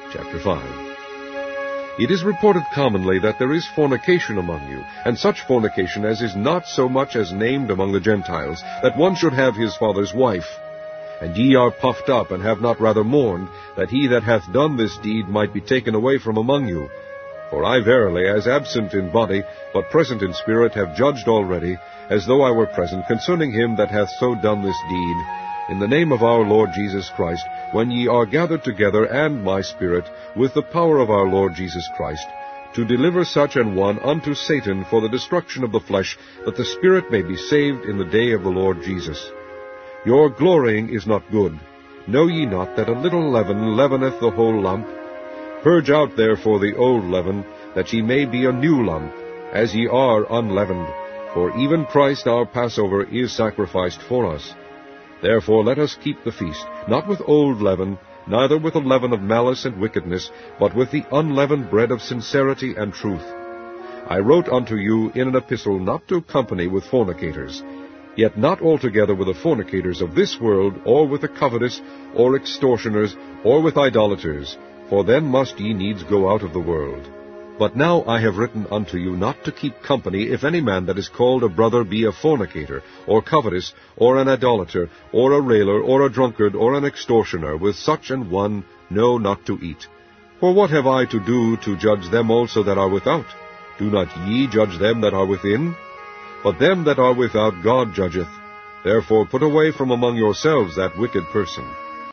Chapter 5. It is reported commonly that there is fornication among you, and such fornication as is not so much as named among the Gentiles, that one should have his father's wife. And ye are puffed up, and have not rather mourned, that he that hath done this deed might be taken away from among you. For I verily, as absent in body, but present in spirit, have judged already, as though I were present, concerning him that hath so done this deed, in the name of our Lord Jesus Christ, when ye are gathered together, and my spirit, with the power of our Lord Jesus Christ, to deliver such an one unto Satan for the destruction of the flesh, that the spirit may be saved in the day of the Lord Jesus. Your glorying is not good. Know ye not that a little leaven leaveneth the whole lump? Purge out therefore the old leaven, that ye may be a new lump, as ye are unleavened. For even Christ our Passover is sacrificed for us. Therefore let us keep the feast, not with old leaven, neither with the leaven of malice and wickedness, but with the unleavened bread of sincerity and truth. I wrote unto you in an epistle not to company with fornicators, yet not altogether with the fornicators of this world, or with the covetous, or extortioners, or with idolaters, for then must ye needs go out of the world. But now I have written unto you not to keep company, if any man that is called a brother be a fornicator, or covetous, or an idolater, or a railer, or a drunkard, or an extortioner. With such an one no, not to eat. For what have I to do to judge them also that are without? Do not ye judge them that are within? But them that are without God judgeth. Therefore put away from among yourselves that wicked person.